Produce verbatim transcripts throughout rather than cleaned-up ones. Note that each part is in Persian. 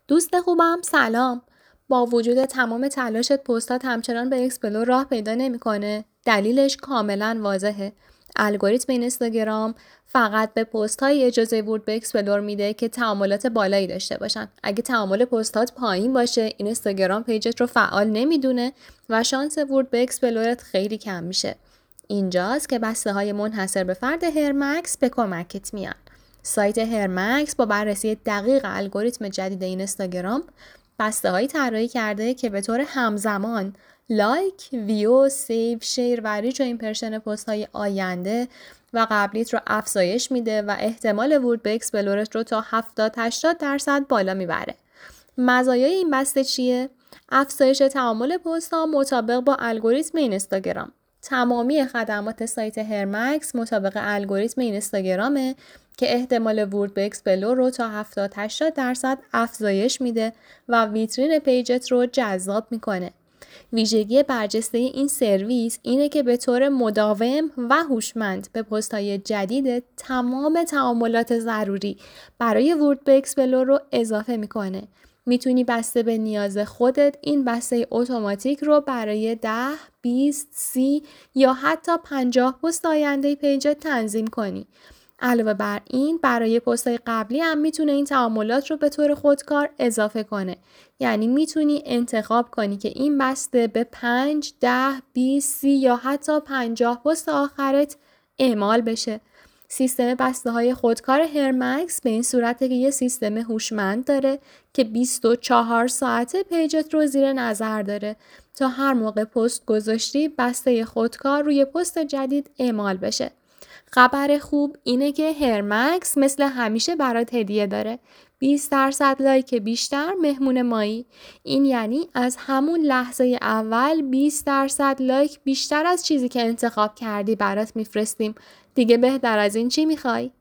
دوست خوبم سلام. با وجود تمام تلاشت پستات همچنان به اکسپلور راه پیدا نمیکنه. دلیلش کاملا واضحه. الگوریتم اینستاگرام فقط به پست های اجازه ورود به اکسپلور میده که تعاملات بالایی داشته باشن. اگه تعامل پستات پایین باشه، اینستاگرام پیجت رو فعال نمیدونه و شانس ورود به اکسپلورت خیلی کم میشه. اینجاست که بسته های منحصر به فرد هرمکس به کمکت میان. سایت هرمکس با بررسی دقیق الگوریتم جدید اینستاگرام بسته هایی طراحی کرده که به طور همزمان لایک، ویو، سیو، شیر و ریچ و ایمپرشن پست های آینده و قبلیت رو افزایش میده و احتمال ورود به اکسپلورت رو تا هفتاد تا هشتاد درصد بالا میبره. مزایای این بسته چیه؟ افزایش تعامل پست ها مطابق با الگوریتم اینستاگرام. تمامی خدمات سایت هرمکس مطابق الگوریتم اینستاگرامه که احتمال ورود به اکسپلور رو تا هفتاد تا هشتاد درصد افزایش میده و ویترین پیجت رو جذاب میکنه. ویژگی برجسته این سرویس اینه که به طور مداوم و هوشمند به پست‌های جدید تمام تعاملات ضروری برای ورود به اکسپلور رو اضافه میکنه. میتونی بسته به نیاز خودت این بسته اتوماتیک رو برای ده، بیست، سی یا حتی پنجاه پست آینده پیجت تنظیم کنی. علاوه بر این برای پست‌های قبلی هم میتونه این تعاملات رو به طور خودکار اضافه کنه. یعنی میتونی انتخاب کنی که این بسته به پنج، ده، بیست، سی یا حتی پنجاه پست آخرت اعمال بشه. سیستم بسته های خودکار هرمکس به این صورته که یه سیستم هوشمند داره که بیست و چهار ساعته پیجت رو زیر نظر داره تا هر موقع پست گذاشتی بسته خودکار روی پست جدید اعمال بشه. خبر خوب اینه که هرمکس مثل همیشه برات هدیه داره. بیست درصد لایک بیشتر مهمون مایی. این یعنی از همون لحظه اول بیست درصد لایک بیشتر از چیزی که انتخاب کردی برات میفرستیم. دیگه بهتر از این چی میخوای؟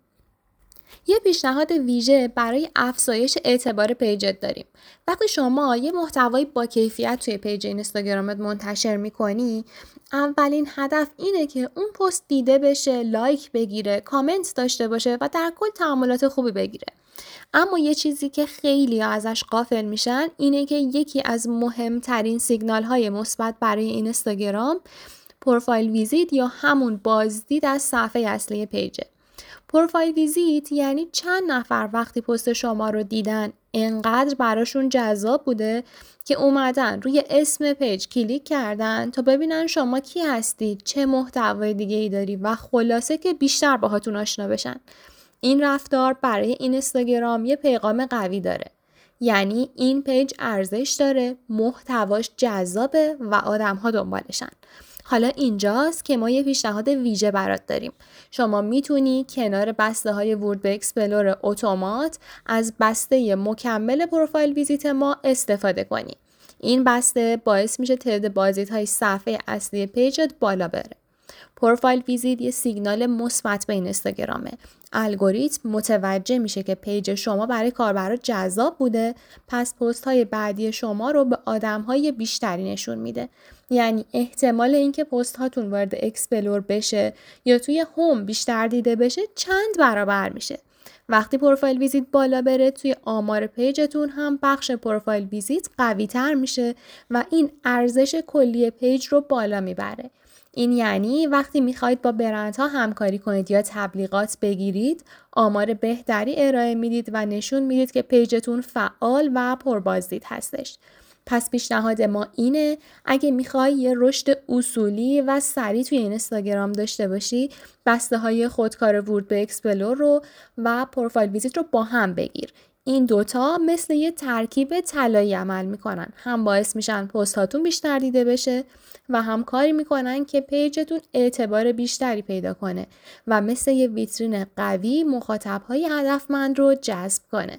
یه پیشنهاد ویژه برای افزایش اعتبار پیجت داریم. وقتی شما یه محتوای با کیفیت توی پیج اینستاگرامت منتشر میکنی، اولین هدف اینه که اون پست دیده بشه، لایک بگیره، کامنت داشته باشه و در کل تعاملات خوبی بگیره. اما یه چیزی که خیلی ازش غافل میشن اینه که یکی از مهمترین سیگنال های مثبت برای اینستاگرام پروفایل ویزیت یا همون بازدید از صفحه اصلی پیجه. پروفایل ویزیت یعنی چند نفر وقتی پست شما رو دیدن انقدر براشون جذاب بوده که اومدن روی اسم پیج کلیک کردن تا ببینن شما کی هستید، چه محتوای دیگه ای داری و خلاصه که بیشتر باهاتون آشنا بشن. این رفتار برای اینستاگرام یه پیغام قوی داره. یعنی این پیج ارزش داره، محتواش جذابه و آدم‌ها دنبالشن. حالا اینجاست که ما یه پیشنهاد ویژه برات داریم. شما میتونی کنار بسته های ورود به اکسپلور اتومات از بسته مکمل پروفایل ویزیت ما استفاده کنی. این بسته باعث میشه تعداد بازدید های صفحه اصلی پیجت بالا بره. پروفایل ویزیت یه سیگنال مثبت به اینستاگرامه. الگوریتم متوجه میشه که پیج شما برای کاربرا جذاب بوده، پس پست های بعدی شما رو به آدم های بیشتری نشون میده. یعنی احتمال اینکه پست هاتون وارد اکسپلور بشه یا توی هوم بیشتر دیده بشه چند برابر میشه. وقتی پروفایل ویزیت بالا بره توی آمار پیجتون هم بخش پروفایل ویزیت قوی تر میشه و این ارزش کلی پیج رو بالا میبره. این یعنی وقتی میخواید با برندها همکاری کنید یا تبلیغات بگیرید، آمار بهتری ارائه میدید و نشون میدید که پیجتون فعال و پربازدید هستش. پس پیشنهاد ما اینه اگه میخوای یه رشد اصولی و سریع توی اینستاگرام داشته باشی، بسته های خودکار ورود به اکسپلور رو و پروفایل ویزیت رو با هم بگیر. این دوتا مثل یه ترکیب طلایی عمل میکنن. هم باعث میشن پست هاتون بیشتر دیده بشه و هم کاری میکنن که پیجتون اعتبار بیشتری پیدا کنه و مثل یه ویترین قوی مخاطبهای هدفمند رو جذب کنه.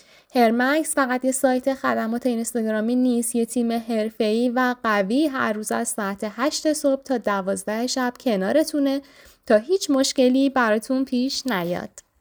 هرمکس فقط یه سایت خدمات اینستاگرامی نیست، یه تیم حرفه‌ای و قوی هر روز از ساعت هشت صبح تا دوازده شب کنارتونه تا هیچ مشکلی براتون پیش نیاد.